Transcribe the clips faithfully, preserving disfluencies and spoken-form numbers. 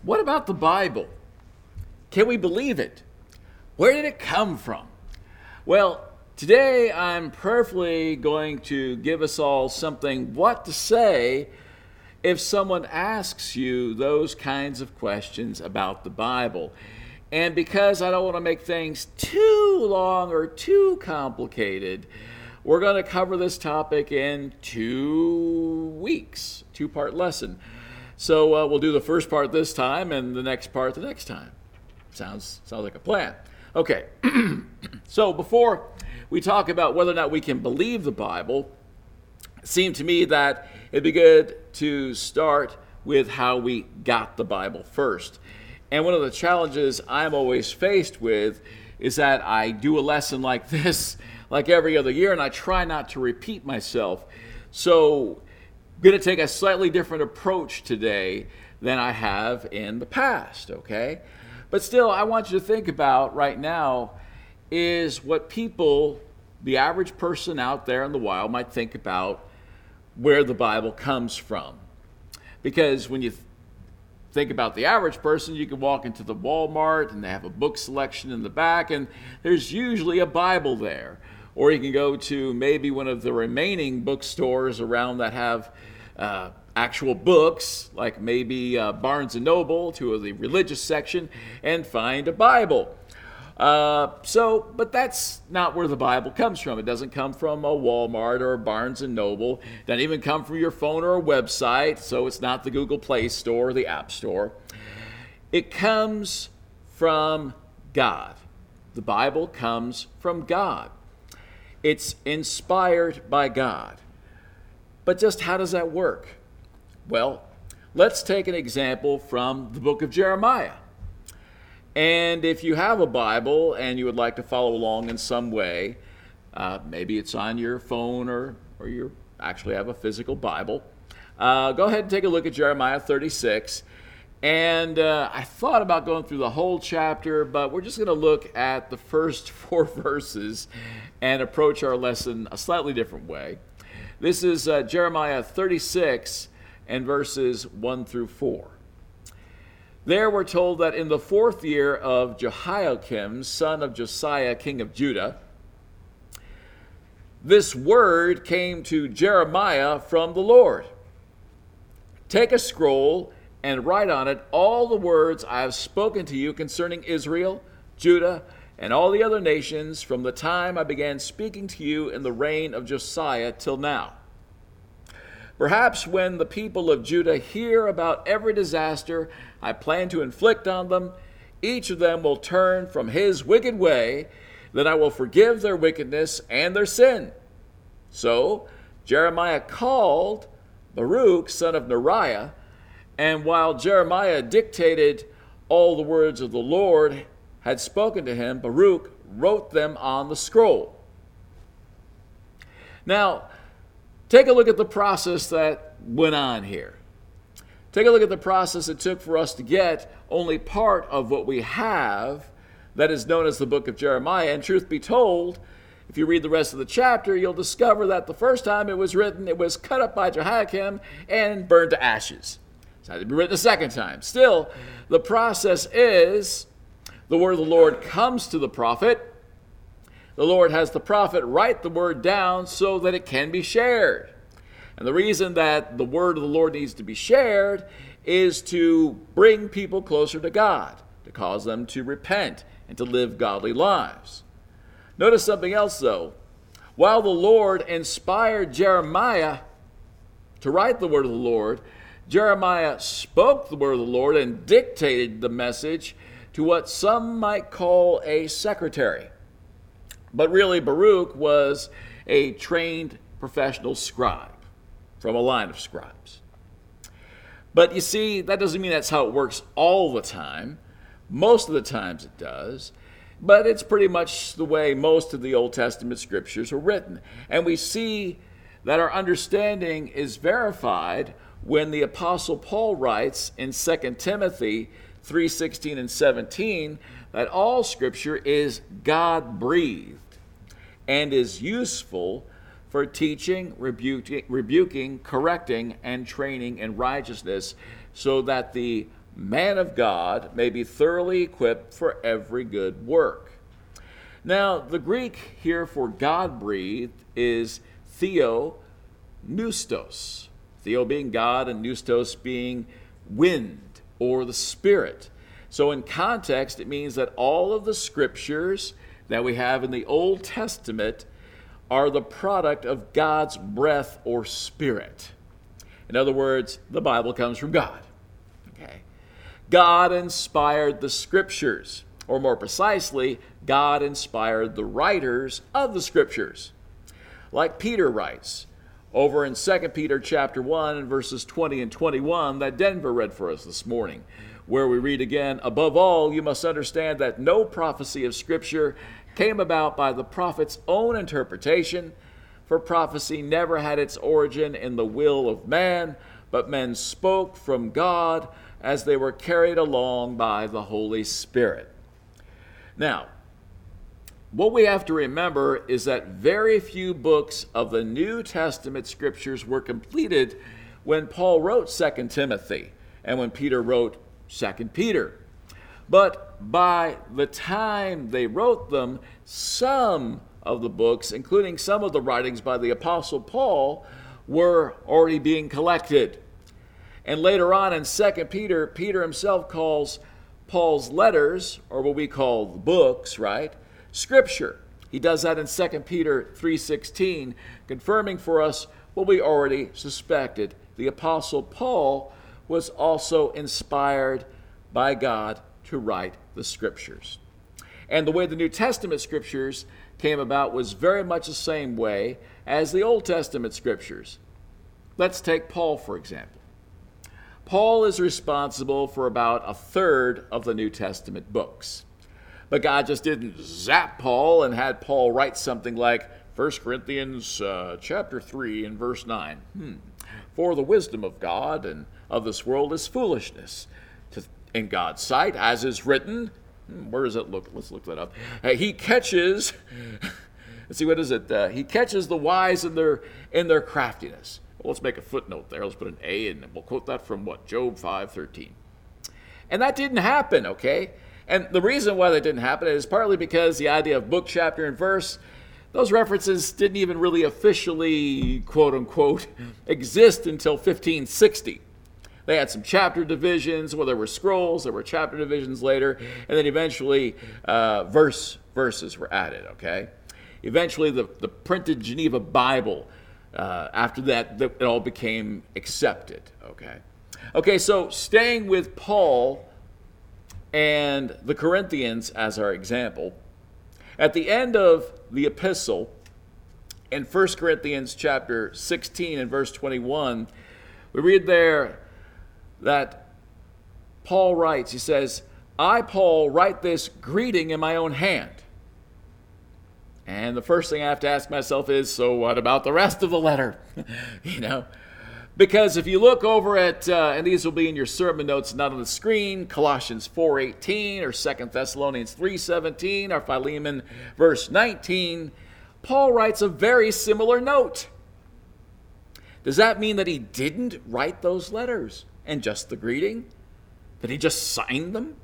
What about the Bible? Can we believe it? Where did it come from? Well, today I'm prayerfully going to give us all something what to say if someone asks you those kinds of questions about the Bible. And because I don't want to make things too long or too complicated, we're going to cover this topic in two weeks, two-part lesson. So uh, we'll do the first part this time and the next part the next time. Sounds, sounds like a plan. Okay, so before we talk about whether or not we can believe the Bible, it seemed to me that it'd be good to start with how we got the Bible first. And one of the challenges I'm always faced with is that I do a lesson like this like every other year, and I try not to repeat myself. So I'm going to take a slightly different approach today than I have in the past, okay? But still, I want you to think about right now is what people, the average person out there in the wild, might think about where the Bible comes from. Because when you th- think about the average person, you can walk into the Walmart and they have a book selection in the back, and there's usually a Bible there. Or you can go to maybe one of the remaining bookstores around that have uh, actual books, like maybe uh, Barnes and Noble, to the religious section, and find a Bible. Uh, so, but that's not where the Bible comes from. It doesn't come from a Walmart or a Barnes and Noble. It doesn't even come from your phone or a website, so it's not the Google Play Store or the App Store. It comes from God. The Bible comes from God. It's inspired by God. But just how does that work? Well, let's take an example from the book of Jeremiah. And if you have a Bible and you would like to follow along in some way, uh, maybe it's on your phone or, or you actually have a physical Bible, uh, go ahead and take a look at Jeremiah thirty-six. And uh, I thought about going through the whole chapter, but we're just going to look at the first four verses and approach our lesson a slightly different way. This is uh, Jeremiah thirty-six and verses one through four. There we're told that in the fourth year of Jehoiakim, son of Josiah, king of Judah, this word came to Jeremiah from the Lord. Take a scroll and write on it all the words I have spoken to you concerning Israel, Judah, and all the other nations from the time I began speaking to you in the reign of Josiah till now. Perhaps when the people of Judah hear about every disaster I plan to inflict on them, each of them will turn from his wicked way, then I will forgive their wickedness and their sin. So Jeremiah called Baruch, son of Neriah, and while Jeremiah dictated all the words of the Lord had spoken to him, Baruch wrote them on the scroll. Now, take a look at the process that went on here. Take a look at the process it took for us to get only part of what we have that is known as the book of Jeremiah. And truth be told, if you read the rest of the chapter, you'll discover that the first time it was written, it was cut up by Jehoiakim and burned to ashes. It had to be written a second time. Still, the process is the word of the Lord comes to the prophet. The Lord has the prophet write the word down so that it can be shared. And the reason that the word of the Lord needs to be shared is to bring people closer to God, to cause them to repent and to live godly lives. Notice something else, though. While the Lord inspired Jeremiah to write the word of the Lord, Jeremiah spoke the word of the Lord and dictated the message to what some might call a secretary. But really, Baruch was a trained professional scribe from a line of scribes. But you see, that doesn't mean that's how it works all the time. Most of the times it does. But it's pretty much the way most of the Old Testament scriptures are written. And we see that our understanding is verified when the Apostle Paul writes in Second Timothy three sixteen and seventeen that all scripture is God-breathed and is useful for teaching, rebuking, rebuking, correcting, and training in righteousness, so that the man of God may be thoroughly equipped for every good work. Now, the Greek here for God-breathed is theopneustos. Theo being God and pneustos being wind or the Spirit. So in context, it means that all of the scriptures that we have in the Old Testament are the product of God's breath or Spirit. In other words, the Bible comes from God. Okay. God inspired the scriptures, or more precisely, God inspired the writers of the scriptures. Like Peter writes over in Second Peter chapter one and verses twenty and twenty-one that Denver read for us this morning, where we read again, "Above all, you must understand that no prophecy of Scripture came about by the prophet's own interpretation, for prophecy never had its origin in the will of man, but men spoke from God as they were carried along by the Holy Spirit." Now, what we have to remember is that very few books of the New Testament scriptures were completed when Paul wrote Second Timothy and when Peter wrote Second Peter. But by the time they wrote them, some of the books, including some of the writings by the Apostle Paul, were already being collected. And later on in Second Peter, Peter himself calls Paul's letters, or what we call books, right, Scripture. He does that in Second Peter three sixteen, confirming for us what we already suspected. The Apostle Paul was also inspired by God to write the Scriptures. And the way the New Testament Scriptures came about was very much the same way as the Old Testament Scriptures. Let's take Paul, for example. Paul is responsible for about a third of the New Testament books. But God just didn't zap Paul and had Paul write something like First Corinthians uh, chapter three and verse nine. Hmm. For the wisdom of God and of this world is foolishness to, in God's sight, as is written. Hmm, where does it look? Let's look that up. Uh, he catches, let's see, what is it? Uh, he catches the wise in their in their craftiness. Well, let's make a footnote there. Let's put an A in, and we'll quote that from what? Job five thirteen. And that didn't happen, okay? And the reason why that didn't happen is partly because the idea of book, chapter, and verse, those references didn't even really officially, quote unquote, exist until fifteen sixty. They had some chapter divisions where there were scrolls, there were chapter divisions later, and then eventually uh, verse verses were added, okay? Eventually the, the printed Geneva Bible, uh, after that, the, it all became accepted, okay? Okay, so staying with Paul and the Corinthians as our example, at the end of the epistle, in First Corinthians chapter sixteen and verse twenty-one, we read there that Paul writes, he says, "I, Paul, write this greeting in my own hand." And the first thing I have to ask myself is, so what about the rest of the letter? you know, because if you look over at, uh, and these will be in your sermon notes, not on the screen, Colossians four eighteen or Second Thessalonians three seventeen or Philemon verse nineteen, Paul writes a very similar note. Does that mean that he didn't write those letters and just the greeting? That he just signed them?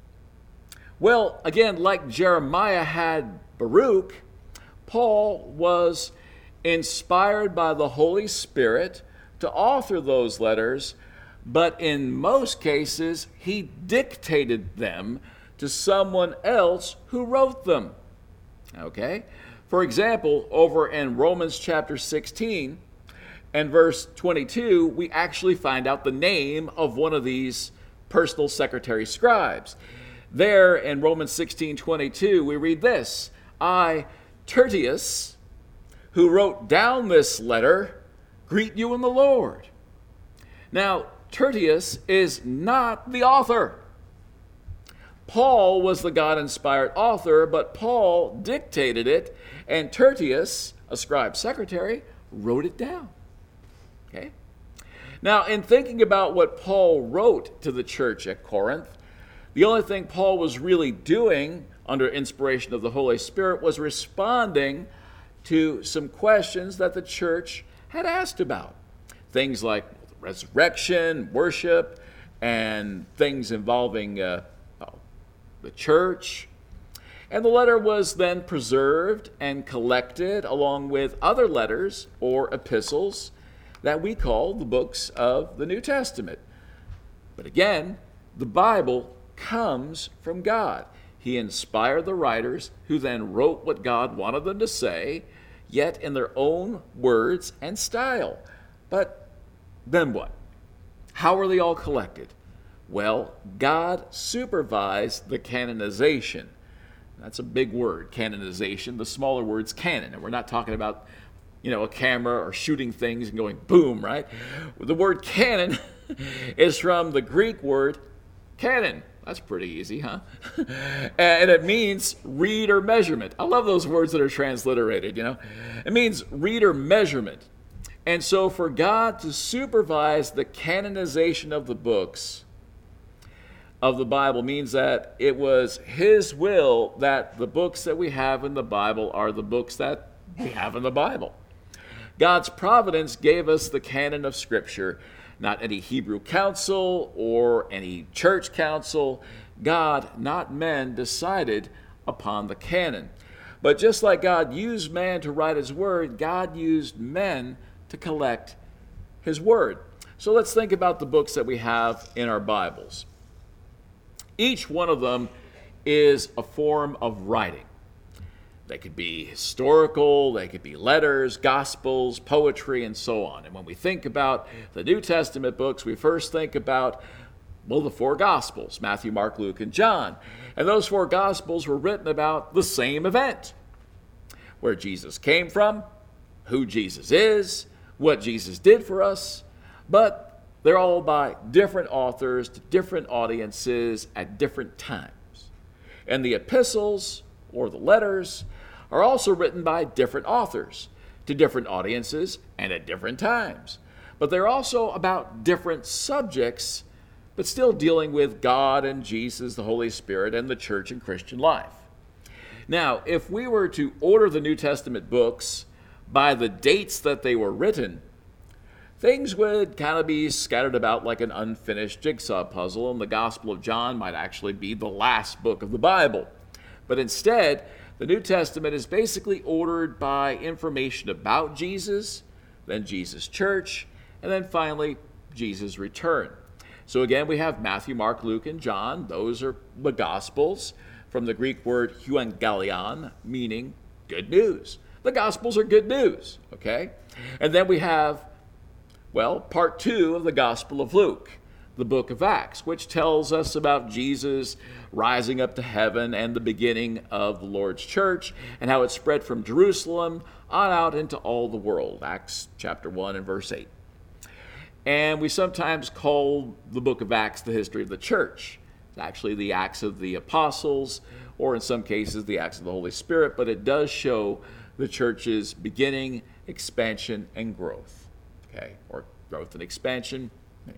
Well, again, like Jeremiah had Baruch, Paul was inspired by the Holy Spirit to author those letters, but in most cases, he dictated them to someone else who wrote them. Okay? For example, over in Romans chapter sixteen and verse twenty-two, we actually find out the name of one of these personal secretary scribes. There in Romans sixteen twenty-two, we read this, "I, Tertius, who wrote down this letter, greet you in the Lord." Now, Tertius is not the author. Paul was the God-inspired author, but Paul dictated it, and Tertius, a scribe secretary, wrote it down. Okay? Now, in thinking about what Paul wrote to the church at Corinth, the only thing Paul was really doing under inspiration of the Holy Spirit was responding to some questions that the church had asked about. Things like resurrection, worship, and things involving uh, oh, the church. And the letter was then preserved and collected along with other letters or epistles that we call the books of the New Testament. But again, the Bible comes from God. He inspired the writers who then wrote what God wanted them to say, yet in their own words and style. But then what? How were they all collected? Well, God supervised the canonization. That's a big word, canonization. The smaller word's canon. And we're not talking about, you know, a camera or shooting things and going boom, right? The word canon is from the Greek word canon. That's pretty easy, huh? And it means reed or measurement. I love those words that are transliterated, you know. It means reed or measurement. And so for God to supervise the canonization of the books of the Bible means that it was his will that the books that we have in the Bible are the books that we have in the Bible. God's providence gave us the canon of Scripture, not any Hebrew council or any church council. God, not men, decided upon the canon. But just like God used man to write his word, God used men to collect his word. So let's think about the books that we have in our Bibles. Each one of them is a form of writing. They could be historical, they could be letters, gospels, poetry, and so on. And when we think about the New Testament books, we first think about, well, the four gospels, Matthew, Mark, Luke, and John. And those four gospels were written about the same event, where Jesus came from, who Jesus is, what Jesus did for us, but they're all by different authors to different audiences at different times. And the epistles, or the letters, are also written by different authors to different audiences and at different times. But they're also about different subjects, but still dealing with God and Jesus, the Holy Spirit, and the church and Christian life. Now, if we were to order the New Testament books by the dates that they were written, things would kind of be scattered about like an unfinished jigsaw puzzle, and the Gospel of John might actually be the last book of the Bible. But instead, the New Testament is basically ordered by information about Jesus, then Jesus' church, and then finally, Jesus' return. So again, we have Matthew, Mark, Luke, and John. Those are the Gospels, from the Greek word euangelion, meaning good news. The Gospels are good news, okay? And then we have, well, part two of the Gospel of Luke, the book of Acts, which tells us about Jesus rising up to heaven and the beginning of the Lord's church and how it spread from Jerusalem on out into all the world. Acts chapter one and verse eight. And we sometimes call the book of Acts the history of the church. It's actually the Acts of the Apostles, or in some cases the Acts of the Holy Spirit, but it does show the church's beginning, expansion, and growth. Okay, or growth and expansion.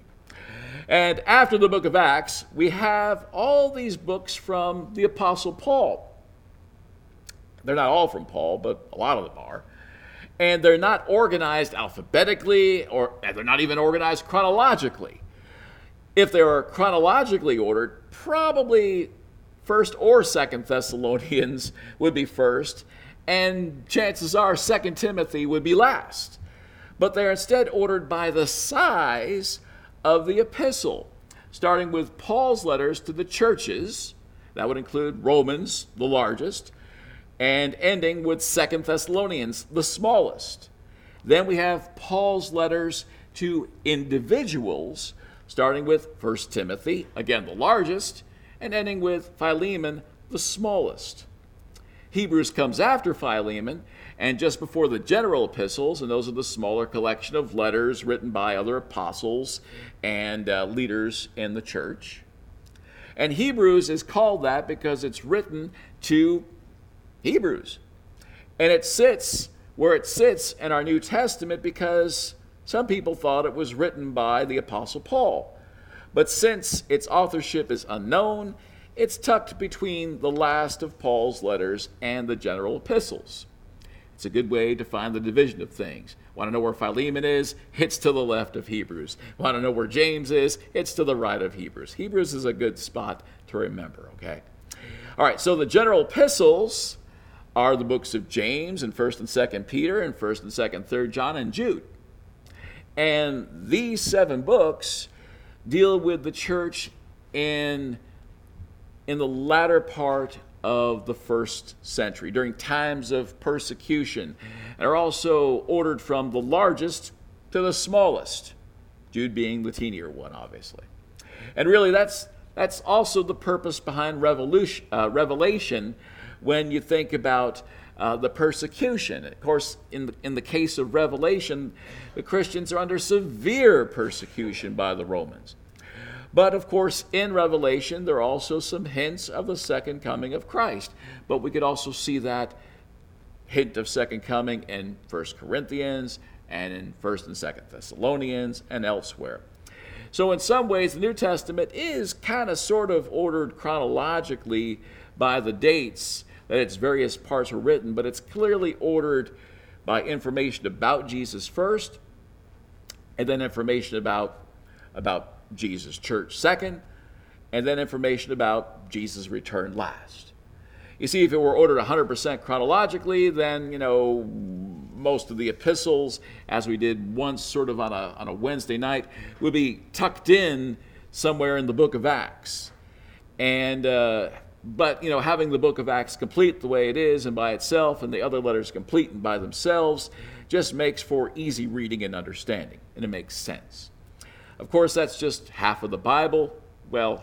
And after the book of Acts, we have all these books from the Apostle Paul. They're not all from Paul, but a lot of them are. And they're not organized alphabetically, or they're not even organized chronologically. If they were chronologically ordered, probably First or Second Thessalonians would be first, and chances are Second Timothy would be last. But they're instead ordered by the size of the epistle, starting with Paul's letters to the churches. That would include Romans, the largest, and ending with Second Thessalonians, the smallest. Then we have Paul's letters to individuals, starting with First Timothy, again the largest, and ending with Philemon, the smallest. Hebrews comes after Philemon, and just before the general epistles, and those are the smaller collection of letters written by other apostles and uh, leaders in the church. And Hebrews is called that because it's written to Hebrews. And it sits where it sits in our New Testament because some people thought it was written by the Apostle Paul. But since its authorship is unknown, it's tucked between the last of Paul's letters and the general epistles. It's a good way to find the division of things. Want to know where Philemon is? It's to the left of Hebrews. Want to know where James is? It's to the right of Hebrews. Hebrews is a good spot to remember, okay? All right, so the general epistles are the books of James and first and second Peter and first and second, third John and Jude. And these seven books deal with the church in, in the latter part of the first century, during times of persecution, and are also ordered from the largest to the smallest, Jude being the teenier one, obviously. And really, that's that's also the purpose behind revolution, uh, Revelation when you think about uh, the persecution. Of course, in the, in the case of Revelation, the Christians are under severe persecution by the Romans. But, of course, in Revelation, there are also some hints of the second coming of Christ. But we could also see that hint of second coming in First Corinthians and in First and Second Thessalonians and elsewhere. So in some ways, the New Testament is kind of sort of ordered chronologically by the dates that its various parts were written, but it's clearly ordered by information about Jesus first, and then information about, about Jesus' church second, and then information about Jesus' return last. You see, if it were ordered one hundred percent chronologically, then, you know, most of the epistles, as we did once sort of on a, on a Wednesday night, would be tucked in somewhere in the book of Acts. And, uh, but, you know, having the book of Acts complete the way it is and by itself, and the other letters complete and by themselves, just makes for easy reading and understanding, and it makes sense. Of course, that's just half of the Bible. Well,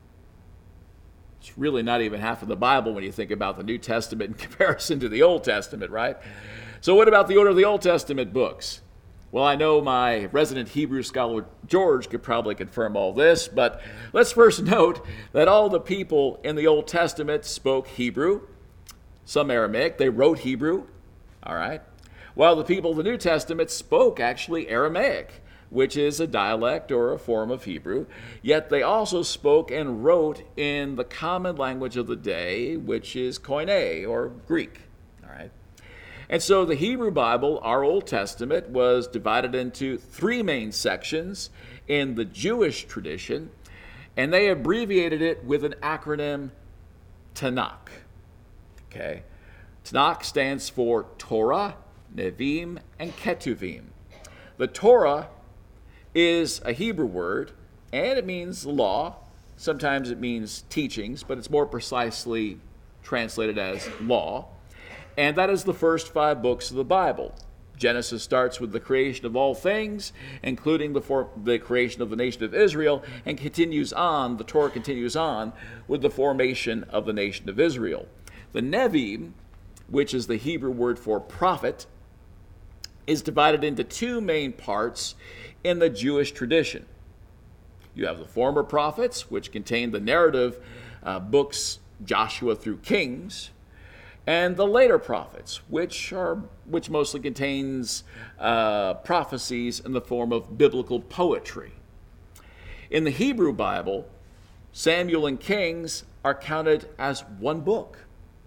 it's really not even half of the Bible when you think about the New Testament in comparison to the Old Testament, right? So what about the order of the Old Testament books? Well, I know my resident Hebrew scholar, George, could probably confirm all this, but let's first note that all the people in the Old Testament spoke Hebrew, some Aramaic. They wrote Hebrew, all right? While the people of the New Testament spoke actually Aramaic, which is a dialect or a form of Hebrew, yet they also spoke and wrote in the common language of the day, which is Koine, or Greek, all right? And so the Hebrew Bible, our Old Testament, was divided into three main sections in the Jewish tradition, and they abbreviated it with an acronym, Tanakh, okay? Tanakh stands for Torah, Nevi'im, and Ketuvim. The Torah is a Hebrew word, and it means law. Sometimes it means teachings, but it's more precisely translated as law. And that is the first five books of the Bible. Genesis starts with the creation of all things, including the, for- the creation of the nation of Israel, and continues on, the Torah continues on, with the formation of the nation of Israel. The Nevi'im, which is the Hebrew word for prophet, is divided into two main parts in the Jewish tradition. You have the former prophets, which contain the narrative uh, books Joshua through Kings, and the later prophets, which are which mostly contains uh, prophecies in the form of biblical poetry. In the Hebrew Bible, Samuel and Kings are counted as one book.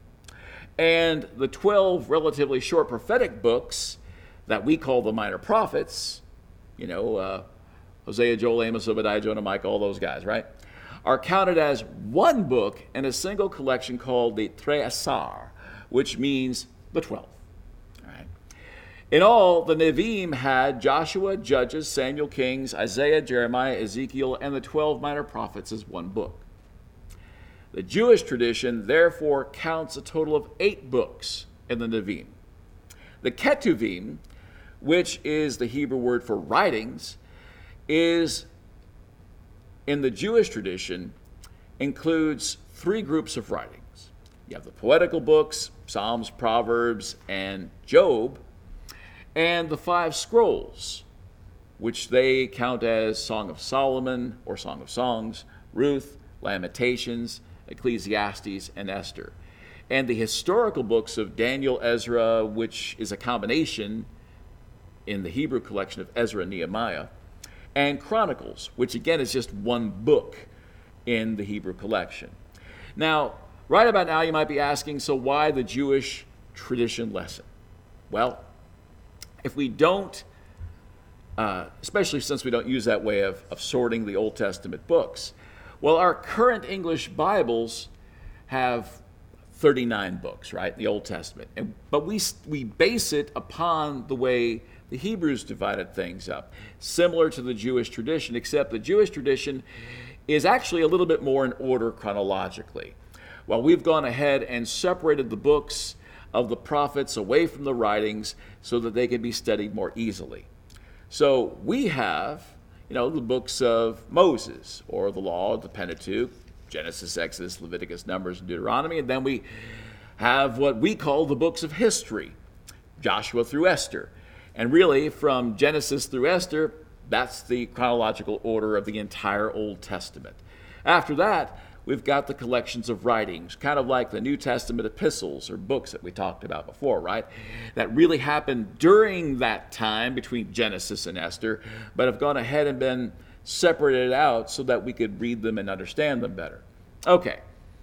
And the twelve relatively short prophetic books that we call the minor prophets, you know, uh, Hosea, Joel, Amos, Obadiah, Jonah, Micah, all those guys, right, are counted as one book in a single collection called the Tre Asar, which means the twelve. All right. In all, the Nevi'im had Joshua, Judges, Samuel, Kings, Isaiah, Jeremiah, Ezekiel, and the twelve minor prophets as one book. The Jewish tradition, therefore, counts a total of eight books in the Nevi'im. The Ketuvim, which is the Hebrew word for writings, is, in the Jewish tradition, includes three groups of writings. You have the poetical books, Psalms, Proverbs, and Job, and the five scrolls, which they count as Song of Solomon or Song of Songs, Ruth, Lamentations, Ecclesiastes, and Esther. And the historical books of Daniel, Ezra, which is a combination in the Hebrew collection of Ezra and Nehemiah, and Chronicles, which again is just one book in the Hebrew collection. Now, right about now, you might be asking, so why the Jewish tradition lesson? Well, if we don't, uh, especially since we don't use that way of, of sorting the Old Testament books. Well, our current English Bibles have thirty-nine books, right, the Old Testament. And, but we, we base it upon the way the Hebrews divided things up, similar to the Jewish tradition, except the Jewish tradition is actually a little bit more in order chronologically. While we've gone ahead and separated the books of the prophets away from the writings so that they can be studied more easily. So we have, you know, the books of Moses, or the law, the Pentateuch, Genesis, Exodus, Leviticus, Numbers, and Deuteronomy, and then we have what we call the books of history, Joshua through Esther. And really, from Genesis through Esther, that's the chronological order of the entire Old Testament. After that, we've got the collections of writings, kind of like the New Testament epistles or books that we talked about before, right? That really happened during that time between Genesis and Esther, but have gone ahead and been separated out so that we could read them and understand them better. Okay,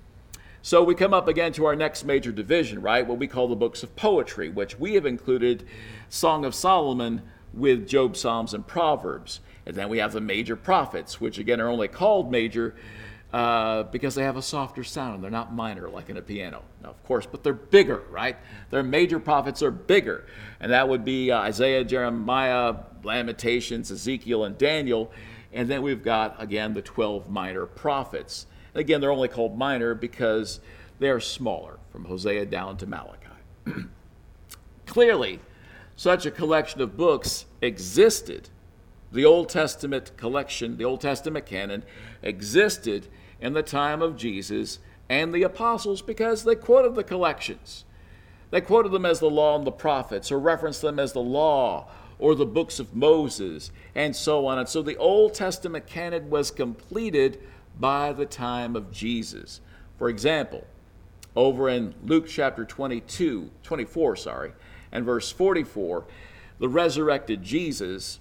so we come up again to our next major division, right? What we call the books of poetry, which we have included Song of Solomon with Job, Psalms, and Proverbs. And then we have the major prophets, which again are only called major uh, because they have a softer sound. They're not minor like in a piano. Now, of course, but they're bigger, right? Their major prophets are bigger. And that would be uh, Isaiah, Jeremiah, Lamentations, Ezekiel, and Daniel. And then we've got, again, the twelve minor prophets. Again, they're only called minor because they're smaller, from Hosea down to Malachi. Clearly, such a collection of books existed. The Old Testament collection, the Old Testament canon, existed in the time of Jesus and the apostles because they quoted the collections. They quoted them as the law and the prophets, or referenced them as the law or the books of Moses, and so on. And so the Old Testament canon was completed by the time of Jesus. For example, over in Luke chapter twenty-two, twenty-four, sorry, and verse forty-four, the resurrected Jesus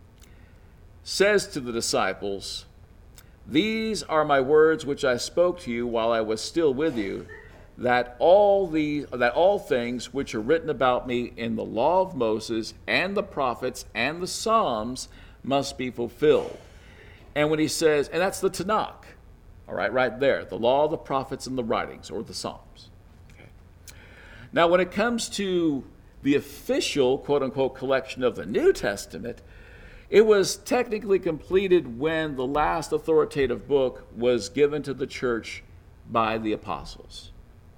says to the disciples, "These are my words which I spoke to you while I was still with you, that all the that all things which are written about me in the law of Moses and the prophets and the Psalms must be fulfilled." And when he says, and that's the Tanakh, all right, right there, the law, the prophets, and the writings, or the Psalms. Okay. Now, when it comes to the official, quote-unquote, collection of the New Testament, it was technically completed when the last authoritative book was given to the church by the apostles.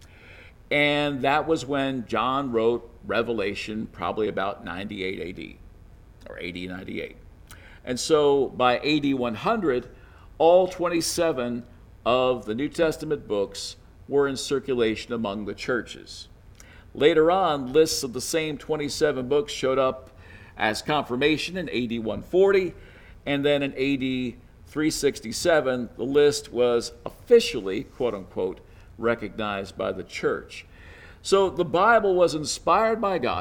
And that was when John wrote Revelation, probably about ninety-eight A D, or A D ninety-eight. And so by A D one hundred, all twenty-seven of the New Testament books were in circulation among the churches. Later on, lists of the same twenty-seven books showed up as confirmation in A D one forty, and then in A D three sixty-seven, the list was officially, quote-unquote, recognized by the church. So the Bible was inspired by God,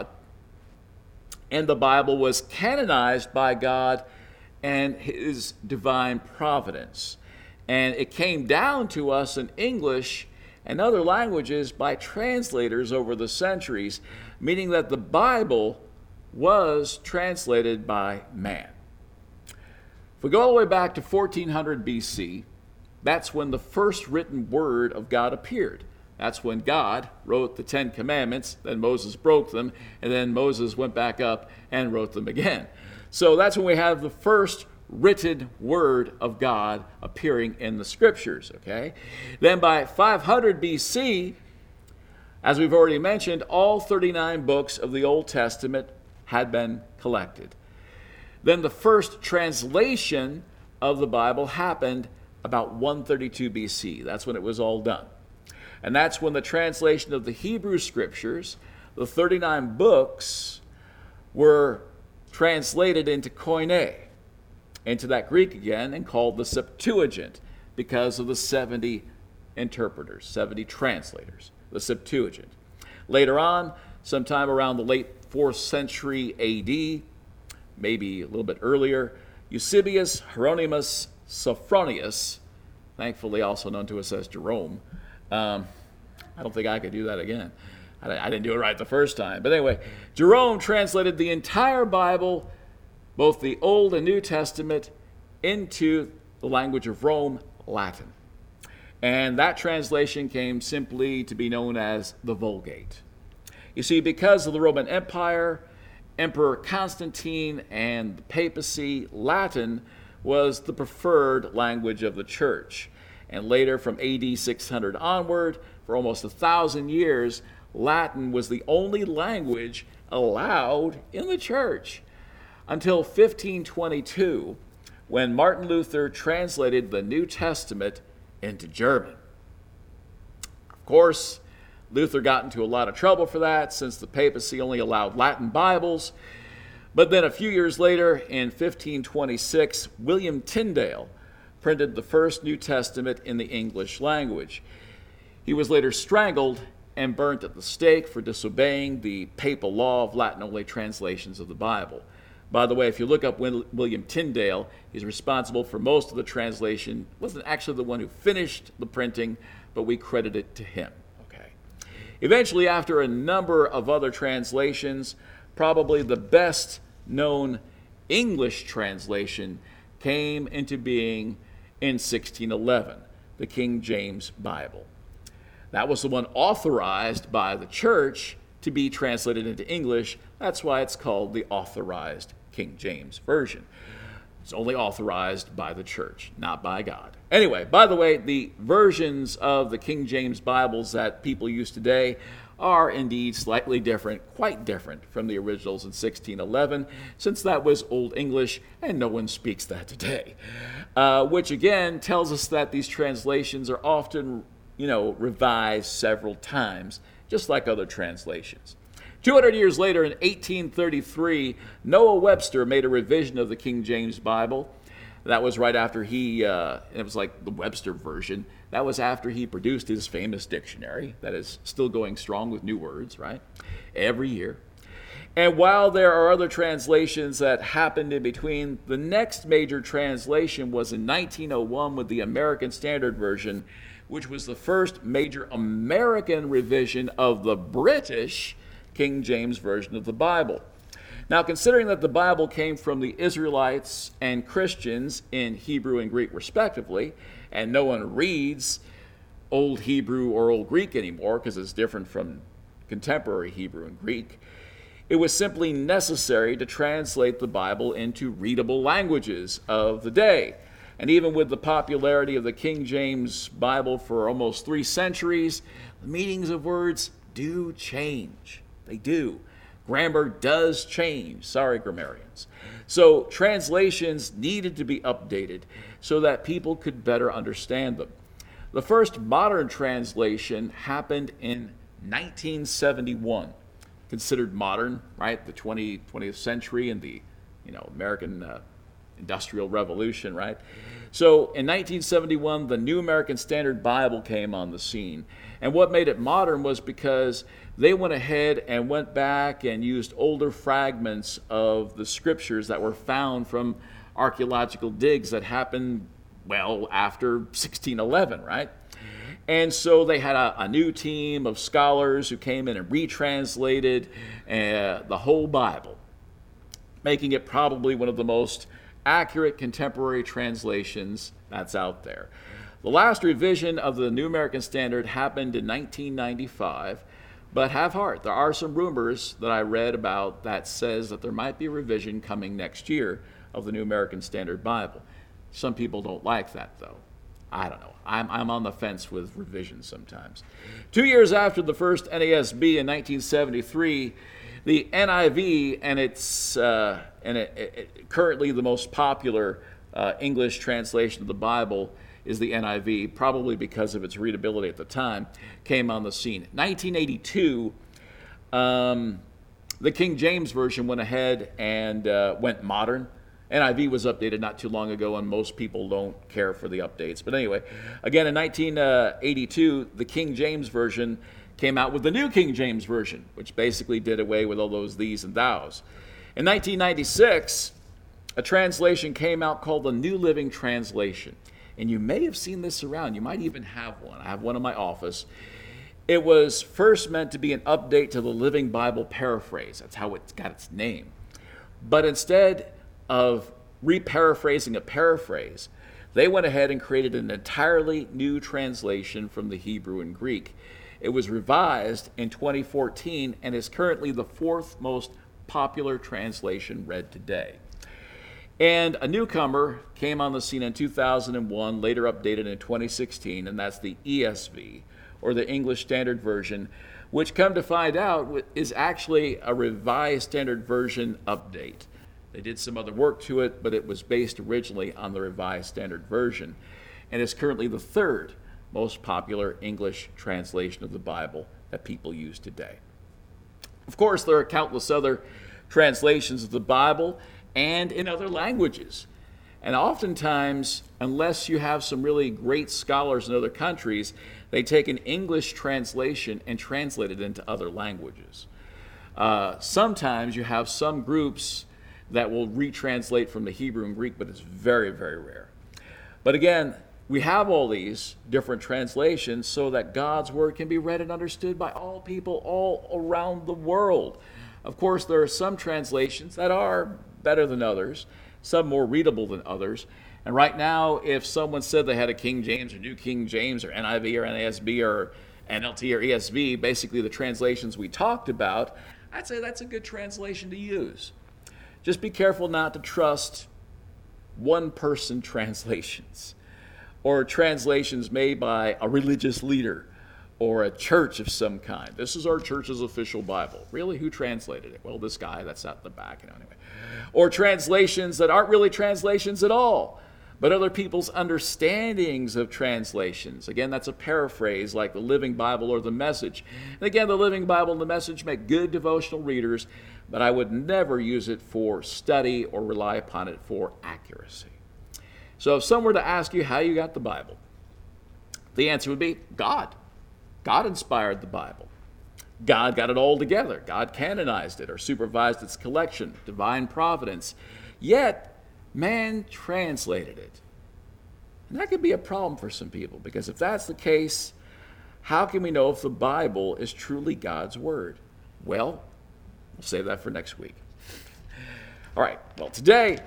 and the Bible was canonized by God and his divine providence. And it came down to us in English and other languages by translators over the centuries, meaning that the Bible was translated by man. If we go all the way back to fourteen hundred B C, that's when the first written word of God appeared. That's when God wrote the Ten Commandments, then Moses broke them, and then Moses went back up and wrote them again. So that's when we have the first written word of God appearing in the scriptures, okay? Then by five hundred B C, as we've already mentioned, all thirty-nine books of the Old Testament had been collected. Then the first translation of the Bible happened about one thirty-two B C. That's when it was all done. And that's when the translation of the Hebrew scriptures, the thirty-nine books, were translated into Koine, into that Greek again, and called the Septuagint because of the seventy interpreters, seventy translators, the Septuagint. Later on, sometime around the late fourth century A D, maybe a little bit earlier, Eusebius Hieronymus Sophronius, thankfully also known to us as Jerome, um, I don't think I could do that again, I, I didn't do it right the first time. But anyway, Jerome translated the entire Bible, both the Old and New Testament, into the language of Rome, Latin. And that translation came simply to be known as the Vulgate. You see, because of the Roman Empire, Emperor Constantine, and the papacy, Latin was the preferred language of the church. And later, from A D six hundred onward, for almost a thousand years, Latin was the only language allowed in the church. Until fifteen twenty-two, when Martin Luther translated the New Testament into German. Of course, Luther got into a lot of trouble for that, since the papacy only allowed Latin Bibles. But then a few years later, in fifteen twenty-six, William Tyndale printed the first New Testament in the English language. He was later strangled and burnt at the stake for disobeying the papal law of Latin-only translations of the Bible. By the way, if you look up William Tyndale, he's responsible for most of the translation. Wasn't actually the one who finished the printing, but we credit it to him. Okay. Eventually, after a number of other translations, probably the best known English translation came into being in sixteen eleven, the King James Bible. That was the one authorized by the church to be translated into English. That's why it's called the Authorized King James Version. It's only authorized by the church, not by God. Anyway, by the way, the versions of the King James Bibles that people use today are indeed slightly different, quite different from the originals in sixteen eleven, since that was Old English and no one speaks that today. Uh, which again tells us that these translations are often, you know, revised several times, just like other translations. two hundred years later, in eighteen thirty-three, Noah Webster made a revision of the King James Bible. That was right after he, uh, it was like the Webster version. That was after he produced his famous dictionary that is still going strong with new words, right? Every year. And while there are other translations that happened in between, the next major translation was in nineteen oh one with the American Standard Version, which was the first major American revision of the British King James Version of the Bible. Now, considering that the Bible came from the Israelites and Christians in Hebrew and Greek respectively, and no one reads Old Hebrew or Old Greek anymore because it's different from contemporary Hebrew and Greek, it was simply necessary to translate the Bible into readable languages of the day. And even with the popularity of the King James Bible for almost three centuries, the meanings of words do change. They do. Grammar does change. Sorry, grammarians. So translations needed to be updated so that people could better understand them. The first modern translation happened in nineteen seventy-one. Considered modern, right? The twentieth century and the, you know, American uh, Industrial Revolution, right? So in nineteen seventy-one, the New American Standard Bible came on the scene. And what made it modern was because they went ahead and went back and used older fragments of the scriptures that were found from archaeological digs that happened, well, after sixteen eleven, right? And so they had a, a new team of scholars who came in and retranslated uh, the whole Bible, making it probably one of the most accurate contemporary translations that's out there. The last revision of the New American Standard happened in nineteen ninety-five, but have heart. There are some rumors that I read about that says that there might be a revision coming next year of the New American Standard Bible. Some people don't like that, though. I don't know. I'm, I'm on the fence with revisions sometimes. Two years after the first N A S B in nineteen seventy-three, the N I V, and it's uh, and it, it, currently the most popular uh, English translation of the Bible is the N I V, probably because of its readability at the time, came on the scene. nineteen eighty-two, um, the King James Version went ahead and uh, went modern. N I V was updated not too long ago, and most people don't care for the updates. But anyway, again, in nineteen eighty-two, the King James Version came out with the New King James Version, which basically did away with all those these and thous. In nineteen ninety-six, a translation came out called the New Living Translation. And you may have seen this around. You might even have one. I have one in my office. It was first meant to be an update to the Living Bible Paraphrase. That's how it got its name. But instead of reparaphrasing a paraphrase, they went ahead and created an entirely new translation from the Hebrew and Greek. It was revised in twenty fourteen and is currently the fourth most popular translation read today. And a newcomer came on the scene in two thousand one, later updated in twenty sixteen, and that's the E S V, or the English Standard Version, which, come to find out, is actually a revised Standard Version update. They did some other work to it, but it was based originally on the Revised Standard Version, and is currently the third most popular English translation of the Bible that people use today. Of course, there are countless other translations of the Bible and in other languages. And oftentimes, unless you have some really great scholars in other countries, they take an English translation and translate it into other languages. Uh, sometimes you have some groups that will retranslate from the Hebrew and Greek, but it's very, very rare. But again, we have all these different translations so that God's word can be read and understood by all people all around the world. Of course, there are some translations that are better than others, some more readable than others. And right now, if someone said they had a King James or New King James or N I V or N A S B or N L T or E S V, basically the translations we talked about, I'd say that's a good translation to use. Just be careful not to trust one-person translations or translations made by a religious leader or a church of some kind. This is our church's official Bible. Really, who translated it? Well, this guy that's out in the back. You know, anyway. Or translations that aren't really translations at all, but other people's understandings of translations. Again, that's a paraphrase like the Living Bible or the Message. And again, the Living Bible and the Message make good devotional readers, but I would never use it for study or rely upon it for accuracy. So if someone were to ask you how you got the Bible, the answer would be God. God inspired the Bible. God got it all together. God canonized it or supervised its collection, divine providence. Yet, man translated it. And that could be a problem for some people, because if that's the case, how can we know if the Bible is truly God's word? Well, we'll save that for next week. All right, well, today,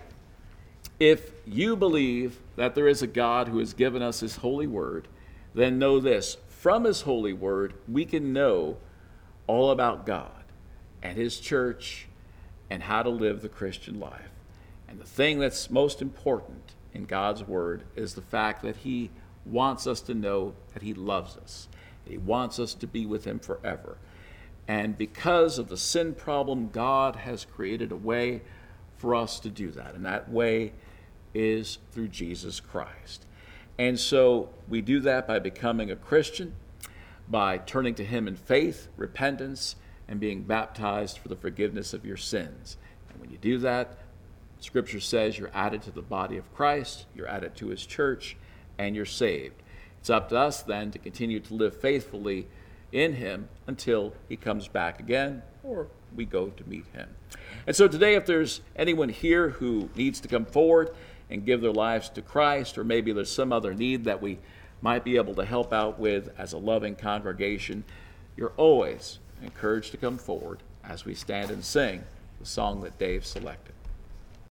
if you believe that there is a God who has given us his holy word, then know this: from his holy word, we can know all about God and his church and how to live the Christian life. And the thing that's most important in God's word is the fact that he wants us to know that he loves us. He wants us to be with him forever. And because of the sin problem, God has created a way for us to do that. And that way is through Jesus Christ. And so we do that by becoming a Christian, by turning to him in faith, repentance, and being baptized for the forgiveness of your sins. And when you do that, Scripture says you're added to the body of Christ, you're added to his church, and you're saved. It's up to us then to continue to live faithfully in him until he comes back again, or we go to meet him. And so today, if there's anyone here who needs to come forward and give their lives to Christ, or maybe there's some other need that we might be able to help out with as a loving congregation, you're always encouraged to come forward as we stand and sing the song that Dave selected.